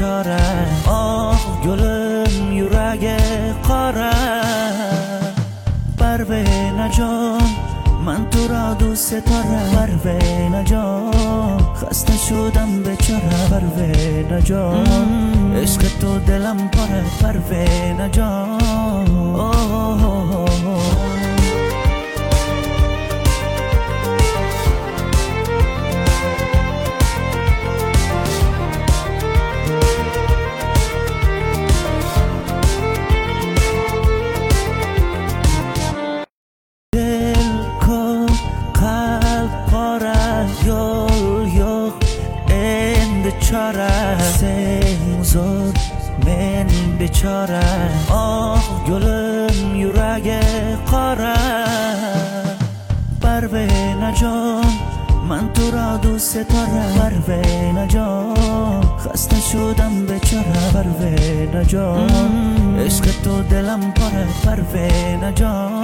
بیچاره آه گلم یورگ قاره پروینه جان من تو را دوست دارم پروینه جان خسته شدم بیچاره پروینه جان عشق تو دلم پره پروینه جان زور من بیچاره آه گلم یورگ قاره پروینه جان من تو را دوست دارم پروینه جان خسته شدم بیچاره پروینه جان عشق تو دلم پره پروینه جان